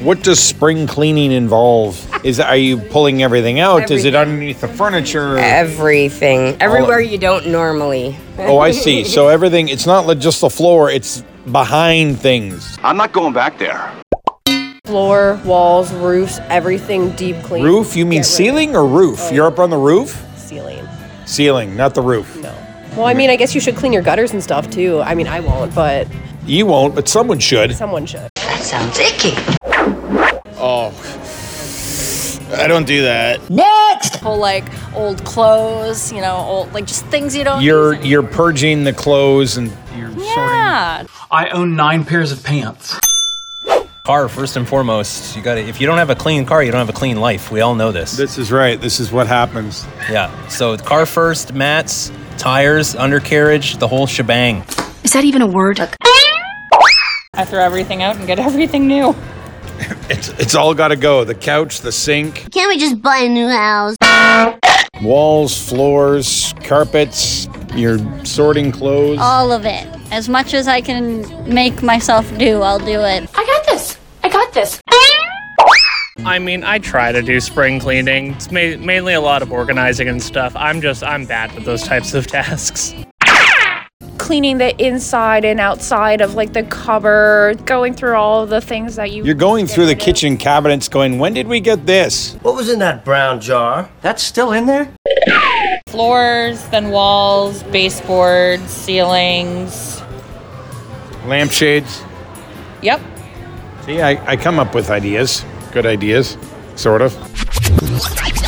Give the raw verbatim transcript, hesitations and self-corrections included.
What does spring cleaning involve? Is Are you pulling everything out? Everything. Is it underneath the furniture? Everything. Everywhere you don't normally. Oh, I see. So everything, it's not like just the floor, it's behind things. I'm not going back there. Floor, walls, roofs, everything deep clean. Roof? You mean ceiling or roof? Oh, You're up on the roof? Ceiling. Ceiling, not the roof. No. Well, I mean, I guess you should clean your gutters and stuff, too. I mean, I won't, but... You won't, but someone should. Someone should. That sounds icky. Oh. I don't do that. Next! Pull, like, old clothes, you know, old, like, just things you don't You're use You're purging the clothes and you're yeah. sorting... I own nine pairs of pants. Car, first and foremost. You got to. If you don't have a clean car, you don't have a clean life. We all know this. This is right. This is what happens. Yeah. So car first, mats, tires, undercarriage, the whole shebang. Is that even a word? I throw everything out and get everything new. It's, it's all got to go. The couch, the sink. Can't we just buy a new house? Walls, floors, carpets. You're sorting clothes. All of it. As much as I can make myself do, I'll do it. I got this. I got this. I mean, I try to do spring cleaning. It's ma- mainly a lot of organizing and stuff. I'm just, I'm bad with those types of tasks. Cleaning the inside and outside of, like, the cupboard, going through all of the things that you... You're going through the kitchen cabinets going, when did we get this? What was in that brown jar? That's still in there? Floors, then walls, baseboards, ceilings. Lampshades. Yep. See, I, I come up with ideas. Good ideas, sort of.